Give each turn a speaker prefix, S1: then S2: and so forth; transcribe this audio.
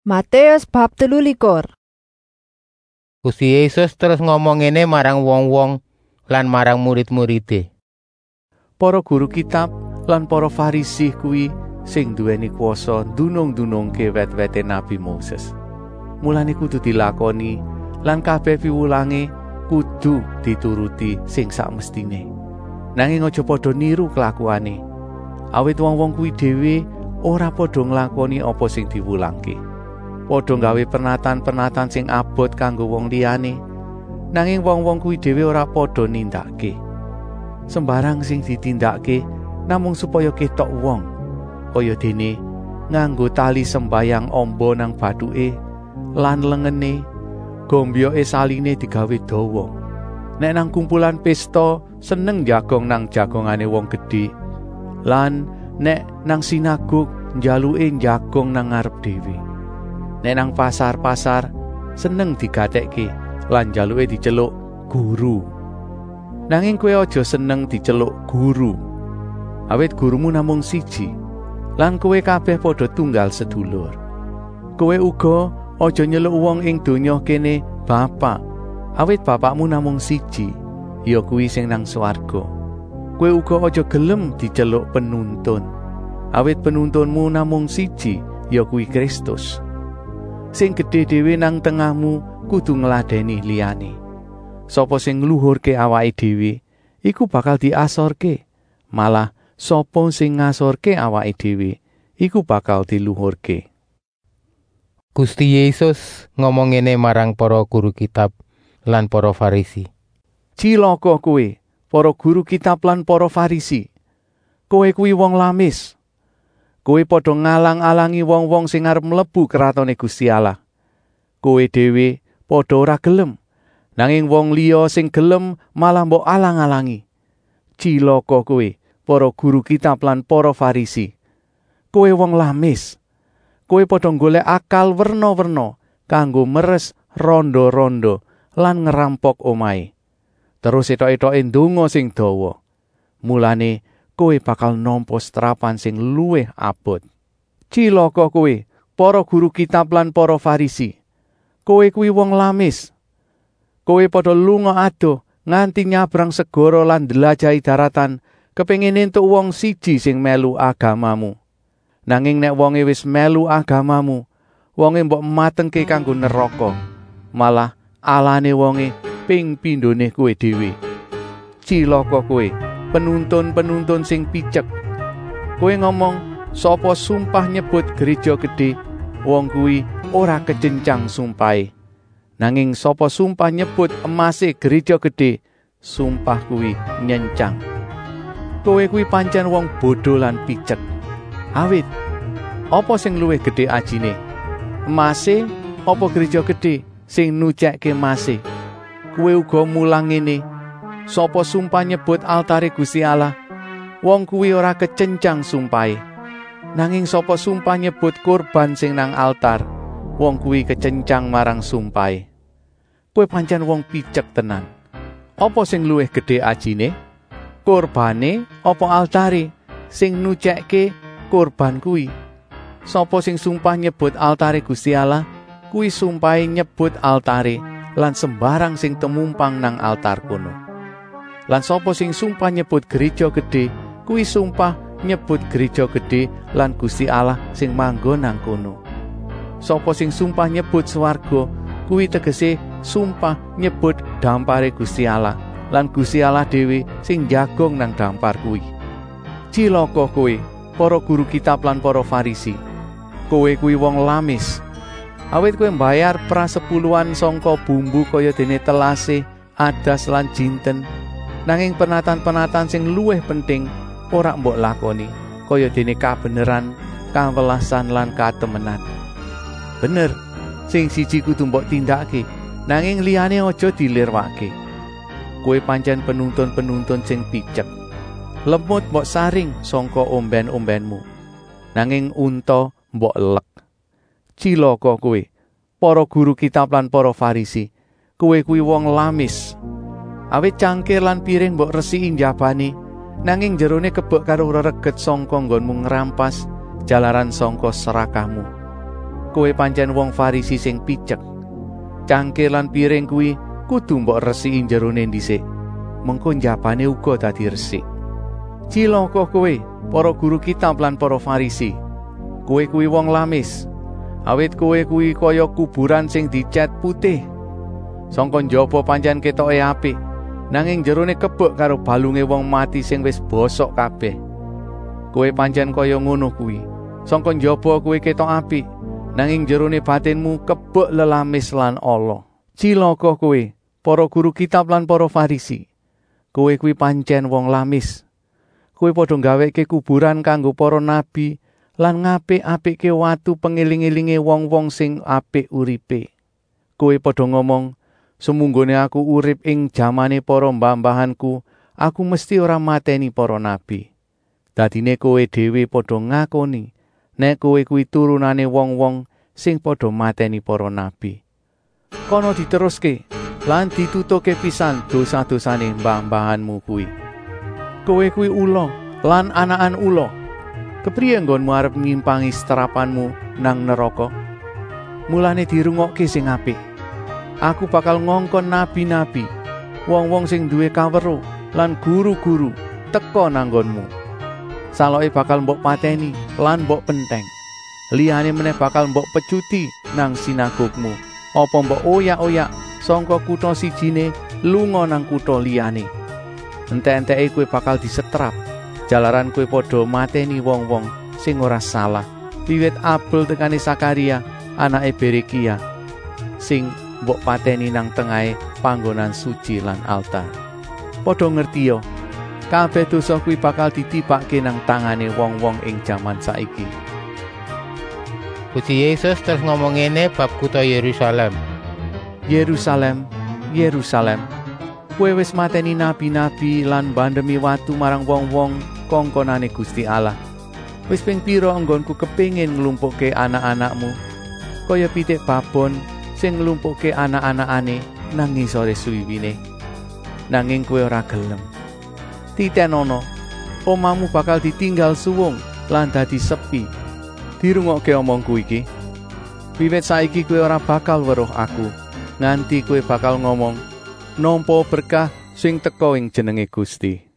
S1: Matius bab 13.
S2: Gusti Yesus terus ngomong ngene marang wong-wong lan marang murid-muride.
S3: Para guru kitab lan para Farisi kuwi sing duweni kuwasa ndunung-ndunungke wet-wete Nabi Moses. Mulane kudu dilakoni lan kabeh piwulange kudu dituruti sing sakmestine. Nanging aja padha niru kelakuane. Awit wong-wong kuwi dhewe ora padha nglakoni apa sing diwulangke. Padha gawe pernatan-pernatan sing abot kanggo wong liyane, nanging wong-wong kuwi dhewe ora padha nindakake. Sembarang sing ditindakake namung supaya ketok wong, kaya dene nganggo tali sembayang amba nang bathuke lan lengene, gombyoke saline digawe dawa. Nek nang kumpulan pesta seneng jagong nang jagongane wong gedhe, lan nek nang sinaguk njaluke jagong nang ngarep dhewe. Nek nang pasar-pasar seneng digatekke lan njaluke diceluk guru. Nanging kowe aja seneng diceluk guru, awit gurumu namung siji, lan kowe kabeh padha tunggal sedulur. Kowe uga aja nyeluk wong ing donya kene bapak, awit bapakmu namung siji, ya kuwi sing nang swarga. Kowe uga aja gelem diceluk penuntun, awit penuntunmu namung siji, ya kuwi Kristus. Sing gedhe dhewe nang tengahmu kudu ngladeni liyane. Sapa sing ngluhurke awake dhewe iku bakal diasorke, malah sapa sing ngasorke awake dhewe iku bakal diluhurke.
S2: Gusti Yesus ngomong ngene marang para guru kitab lan para Farisi.
S3: Cilaka kowe, para guru kitab lan para Farisi. Kowe kuwi wong lamis. Kowe padha ngalang-alangi wong-wong sing arep mlebu kratone Gusti Allah. Kowe dhewe padha ora gelem, nanging wong liya sing gelem malah mbok alang-alangi. Cilaka kowe, para guru kitab lan para Farisi. Kowe wong lamis. Kowe padha golek akal werna-werna kanggo meres rondo-rondo lan ngerampok omahe. Terus etok-etoke ndonga sing dawa. Mulane kowe bakal nampa setrapan sing luwih abot. Cilaka kowe, para guru kitab lan para Farisi. Kowe kuwi wong lamis. Kowe padha lunga adoh nganti nyabrang segara lan ndelajahi daratan, kepengin entuk wong siji sing melu agamamu. Nanging nek wonge wis melu agamamu, wonge mbok matengke kanggo neraka. Malah alane wonge ping pindhone kowe dhewe. Cilaka kowe, penuntun-penuntun sing picek. Kowe ngomong sapa sumpah nyebut gereja gedhe, wong kuwi ora kecencang sumpahe. Nanging sapa sumpah nyebut emase gereja gedhe, sumpah kuwi nyencang. Kowe kuwi pancen wong bodho lan picek. Awit apa sing luwih gedhe ajine? Emase apa gereja gedhe sing nucekke emase? Kowe uga mulang ngene. Sapa sumpah nyebut altare Gusti Allah, wong kuwi ora kecencang sumpahe. Nanging sapa sumpah nyebut kurban sing nang altar, wong kuwi kecencang marang sumpahe. Kowe pancen wong picek tenan. Apa sing luwih gedhe ajine? Kurbane apa altare sing nucekke kurban kuwi? Sapa sing sumpah nyebut altare Gusti Allah, kuwi sumpahe nyebut altare lan sembarang sing temumpang nang altar kono. Lan sapa sing sumpah nyebut gereja gedhe, kuwi sumpah nyebut gereja gedhe lan Gusti Allah sing manggon nang kono. Sapa sing sumpah nyebut swarga, kuwi tegese sumpah nyebut dampare Gusti Allah lan Gusti Allah dhewe sing jagong nang dampar kuwi. Cilaka kowe, para guru kitab lan para Farisi. Kowe kuwi wong lamis. Awit kowe mbayar prasepuluhan sangka bumbu kaya dene telase, adas lan jinten. Nanging penatan-penatan sing luwih penting ora mbok lakoni, kaya dene kabeneran, kawelasan lan katemenan. Bener, sing siji kudu mbok tindakake, nanging liyane aja dilirwake. Kowe pancen penuntun-penuntun sing picek. Lemut mbok saring sangka omben-ombenmu, nanging unta mbok elek. Cilaka kowe, para guru kitab lan para Farisi. Kowe kuwi wong lamis. Awit cangkir lan piring mbok resiki njabane, nanging jerone kebek karo rereget sangka nggonmu ngrampas jalaran sangka serakahmu. kowe pancen wong Farisi sing picek. Cangkir lan piring kuwi kudu mbok resiki jerone dhisik, mengko njabane uga dadi resik. Cilaka kowe, para guru kitab lan para Farisi. Kowe kuwi wong lamis. Awit kowe kuwi kaya kuburan sing dicet putih. Sangka njaba pancen ketoke apik, nanging jerone kebek karo balunge wong mati sing wis bosok kabeh. Kowe pancen kaya ngono kuwi. Sangka njaba kowe ketok apik, nanging jerone batinmu kebek lelamis lan ala. Cilaka kowe, para guru kitab lan para Farisi. Kowe kuwi pancen wong lamis. Kowe padha gaweke kuburan kanggo para nabi lan ngapik-apikke watu pengiling-ilinge wong-wong sing apik uripe. Kowe padha ngomong, semunggone aku urip ing jamane para mbah-mbahanku, aku mesti ora mateni para nabi. Dadine kowe dhewe padha ngakoni nek kowe kuwi turunane wong-wong sing padha mateni para nabi. Kono diteruske lan ditutuke pisan dosa-dosane mbah-mbahanmu kuwi. Kowe kuwi ula lan anakan ula. Kepriye nggonmu arep ngimpangi setrapanmu nang neraka? Mulane dirungokke sing apik. Aku bakal ngongkon nabi-nabi, wong-wong sing duwe kaweruh lan guru-guru teka nang nggonmu. Saloke bakal mbok pateni lan mbok penteng. Liyane meneh bakal mbok pecuti nang sinagogmu. Apa mbok oyak-oyak sangka kutha sijine lunga nang kutha liyane. Entek-enteke kowe bakal disetrap. Jalaran kowe padha mateni wong-wong sing ora salah. Wiwit Abel tekane Sakaria, anake Berekia, sing mbok pateni nang tengahe panggonan suci lan altar. Padha ngertiya, kabeh dosa kuwi bakal ditibake nang tangane wong-wong ing jaman saiki.
S2: Gusti Yesus terus ngomong ngene bab kutha Yerusalem.
S3: Yerusalem, Yerusalem, kowe wis mateni nabi-nabi lan bandemi watu marang wong-wong kongkonane Gusti Allah. Wis ping pira enggonku kepengin nglumpukke anak-anakmu kaya pitik babon sing nglumpukke anak-anakane nang ngisore suwiwine. Nanging kowe ora gelem. Titenono, omahmu bakal ditinggal suwung lan dadi sepi. Dirungokke omongku iki. Wiwit saiki kowe ora bakal weruh aku, nganti kowe bakal ngomong, nampa berkah sing teka ing jenenge Gusti.